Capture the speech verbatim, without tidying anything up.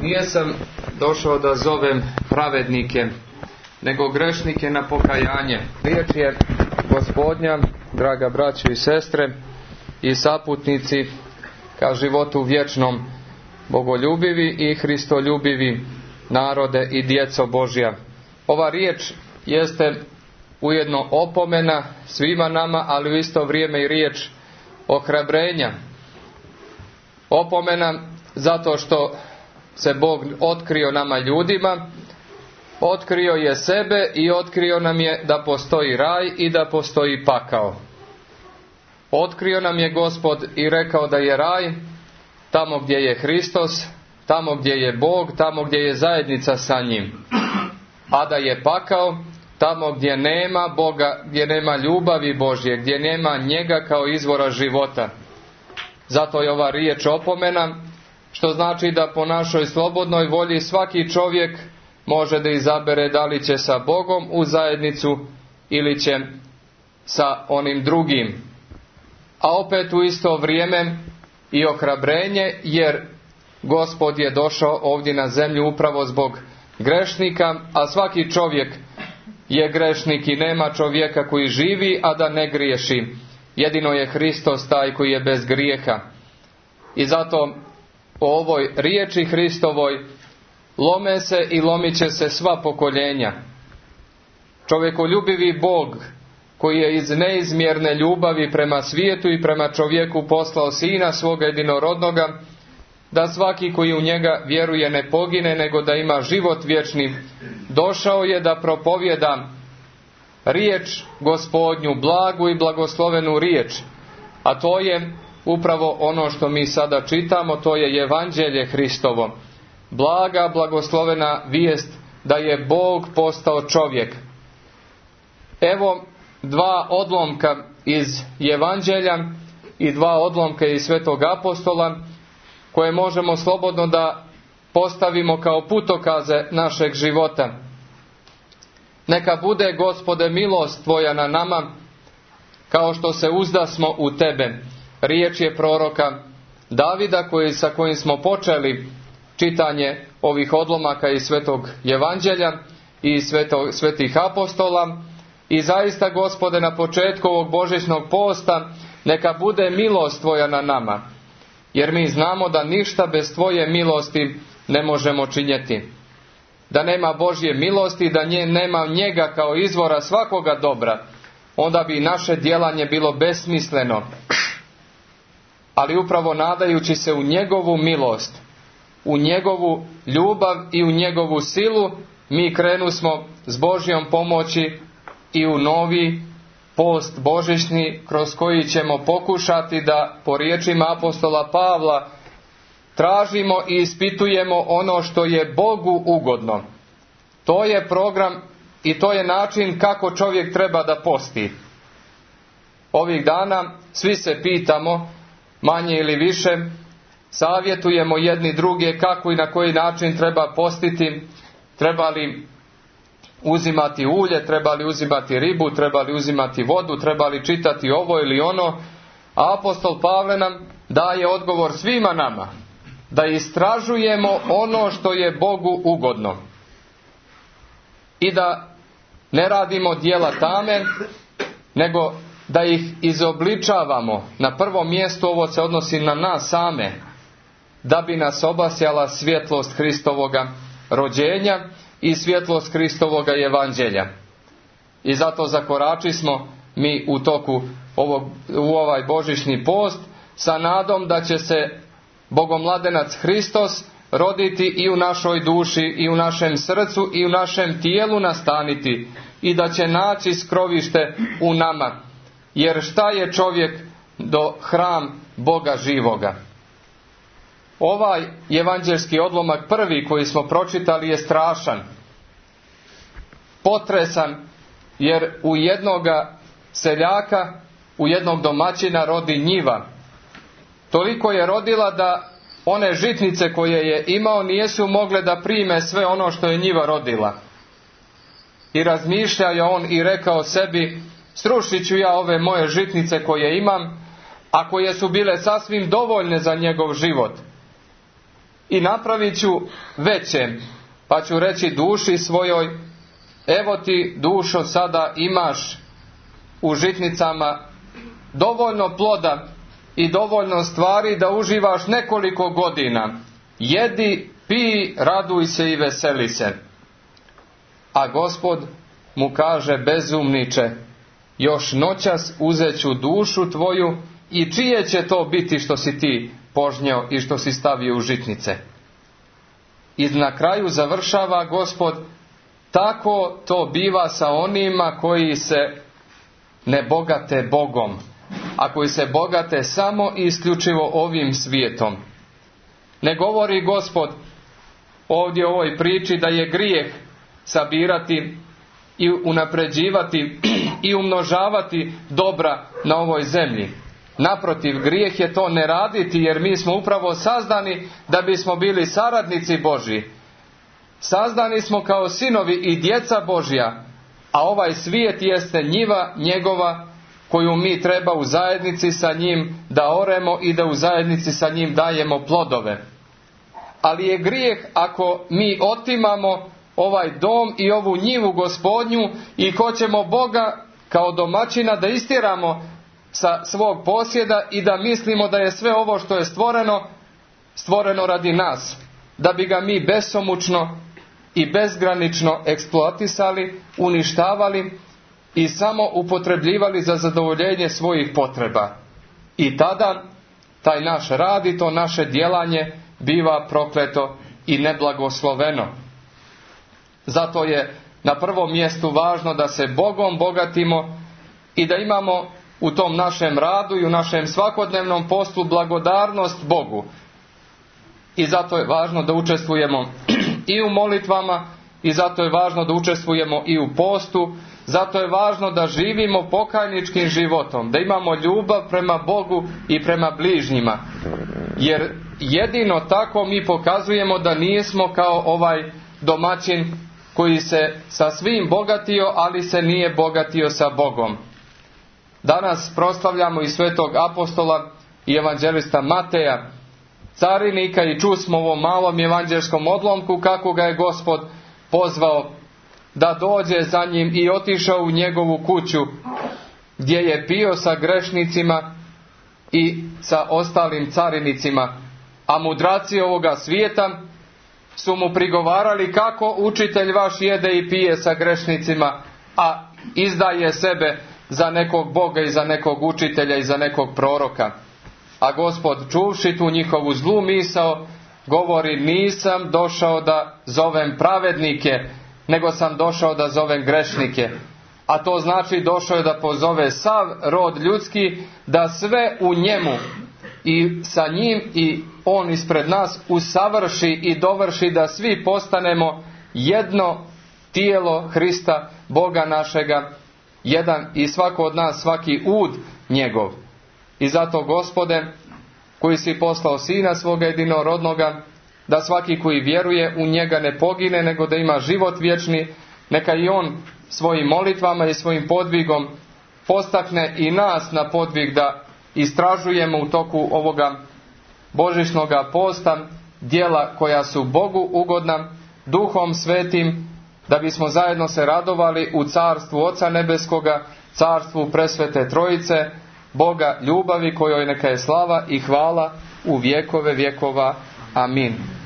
Nijesam došao da zovem pravednike, nego grešnike na pokajanje. Riječ je Gospodnja, draga braćo i sestre i saputnici, ka životu vječnom, bogoljubivi i hristoljubivi narode i djeco Božja. Ova riječ jeste ujedno opomena svima nama, ali u isto vrijeme i riječ ohrabrenja. Opomena zato što se Bog otkrio nama ljudima, otkrio je sebe i otkrio nam je da postoji raj i da postoji pakao. Otkrio nam je Gospod i rekao da je raj tamo gdje je Hristos, tamo gdje je Bog, tamo gdje je zajednica sa njim. A da je pakao tamo gdje nema Boga, gdje nema ljubavi Božje, gdje nema njega kao izvora života. Zato je ova riječ opomena, što znači da po našoj slobodnoj volji svaki čovjek može da izabere da li će sa Bogom u zajednicu ili će sa onim drugim. A opet u isto vrijeme i ohrabrenje, jer Gospod je došao ovdje na zemlju upravo zbog grešnika, a svaki čovjek je grešnik i nema čovjeka koji živi, a da ne griješi. Jedino je Hristos taj koji je bez grijeha. I zato o ovoj riječi Hristovoj lome se i lomit će se sva pokoljenja. Čovjekoljubivi Bog, koji je iz neizmjerne ljubavi prema svijetu i prema čovjeku poslao Sina svoga jedinorodnoga, da svaki koji u njega vjeruje ne pogine, nego da ima život vječni, došao je da propovjeda riječ Gospodnju, blagu i blagoslovenu riječ. A to je upravo ono što mi sada čitamo, to je Evanđelje Hristovo. Blaga, blagoslovena vijest da je Bog postao čovjek. Evo dva odlomka iz Evanđelja i dva odlomka iz Svetog Apostola, koje možemo slobodno da postavimo kao putokaze našeg života. Neka bude, Gospode, milost Tvoja na nama, kao što se uzdasmo u Tebe. Riječ je proroka Davida, koji, sa kojim smo počeli čitanje ovih odlomaka iz Svetog Evanđelja i svetog, Svetih Apostola. I zaista, Gospode, na početku ovog božićnog posta, neka bude milost Tvoja na nama, jer mi znamo da ništa bez Tvoje milosti ne možemo činjeti. Da nema Božje milosti, da nje, nema njega kao izvora svakoga dobra, onda bi naše djelanje bilo besmisleno. Ali upravo nadajući se u njegovu milost, u njegovu ljubav i u njegovu silu, mi krenusmo s Božjom pomoći i u novi post božićni, kroz koji ćemo pokušati da, po riječima apostola Pavla, tražimo i ispitujemo ono što je Bogu ugodno. To je program i to je način kako čovjek treba da posti. Ovih dana svi se pitamo, manje ili više, savjetujemo jedni druge kako i na koji način treba postiti, treba li uzimati ulje, treba li uzimati ribu, treba li uzimati vodu, treba li čitati ovo ili ono. A apostol Pavle nam daje odgovor svima nama, da istražujemo ono što je Bogu ugodno i da ne radimo djela tame, nego da ih izobličavamo. Na prvom mjestu ovo se odnosi na nas same, da bi nas obasjala svjetlost Hristovoga rođenja i svjetlost Hristovoga Evanđelja. I zato zakorači smo mi u toku ovog, u ovaj božićni post sa nadom da će se Bogomladenac Hristos roditi i u našoj duši i u našem srcu i u našem tijelu nastaniti i da će naći skrovište u nama. Jer šta je čovjek do hram Boga živoga? Ovaj evanđelski odlomak prvi koji smo pročitali je strašan, potresan, jer u jednoga seljaka, u jednog domaćina rodi njiva. Toliko je rodila da one žitnice koje je imao nijesu mogle da prime sve ono što je njiva rodila. I razmišlja je on i rekao sebi, srušit ću ja ove moje žitnice koje imam, a koje su bile sasvim dovoljne za njegov život. i napravit ću veće, pa ću reći duši svojoj, evo ti dušo sada imaš u žitnicama dovoljno ploda i dovoljno stvari da uživaš nekoliko godina. Jedi, pij, raduj se i veseli se. A Gospod mu kaže, bezumniče, još noćas uzet ću dušu tvoju i čije će to biti što si ti požnjeo i što si stavio u žitnice. I na kraju završava Gospod, tako to biva sa onima koji se ne bogate Bogom, a koji se bogate samo i isključivo ovim svijetom. Ne govori Gospod ovdje u ovoj priči da je grijeh sabirati i unapređivati i umnožavati dobra na ovoj zemlji. Naprotiv, grijeh je to ne raditi, jer mi smo upravo sazdani da bismo bili saradnici Božji. Sazdani smo kao sinovi i djeca Božja, a ovaj svijet jeste njiva njegova koju mi treba u zajednici sa njim da oremo i da u zajednici sa njim dajemo plodove. Ali je grijeh ako mi otimamo ovaj dom i ovu njivu Gospodnju i hoćemo Boga kao domaćina da istjeramo sa svog posjeda i da mislimo da je sve ovo što je stvoreno, stvoreno radi nas, da bi ga mi besomučno i bezgranično eksploatisali, uništavali i samo upotrebljivali za zadovoljenje svojih potreba. I tada taj naš rad i to naše djelanje biva prokleto i neblagosloveno. Zato je na prvom mjestu važno da se Bogom bogatimo i da imamo u tom našem radu i u našem svakodnevnom poslu blagodarnost Bogu. I zato je važno da učestvujemo i u molitvama, i zato je važno da učestvujemo i u postu, zato je važno da živimo pokajničkim životom, da imamo ljubav prema Bogu i prema bližnjima. Jer jedino tako mi pokazujemo da nismo kao ovaj domaćin koji se sa svim bogatio, ali se nije bogatio sa Bogom. Danas proslavljamo i svetog apostola i evanđelista Mateja, carinika, i čusmo u ovom malom evanđelskom odlomku kako ga je Gospod pozvao da dođe za njim i otišao u njegovu kuću gdje je pio sa grešnicima i sa ostalim carinicima, a mudraci ovoga svijeta su mu prigovarali, kako učitelj vaš jede i pije sa grešnicima, a izdaje sebe za nekog Boga i za nekog učitelja i za nekog proroka. A Gospod, čuvši tu njihovu zlu misao, govori, nisam došao da zovem pravednike, nego sam došao da zovem grešnike. A to znači došao je da pozove sav rod ljudski, da sve u njemu i sa njim i on ispred nas usavrši i dovrši, da svi postanemo jedno tijelo Hrista, Boga našega, jedan i svako od nas, svaki ud njegov. I zato, Gospode, koji si poslao Sina svoga jedinorodnoga, da svaki koji vjeruje u njega ne pogine, nego da ima život vječni, neka i on svojim molitvama i svojim podvigom postakne i nas na podvig da istražujemo u toku ovoga božićnoga posta djela koja su Bogu ugodna, Duhom Svetim, da bismo zajedno se radovali u carstvu Oca Nebeskoga, carstvu Presvete Trojice, Boga ljubavi, kojoj neka je slava i hvala u vjekove vjekova. Amin.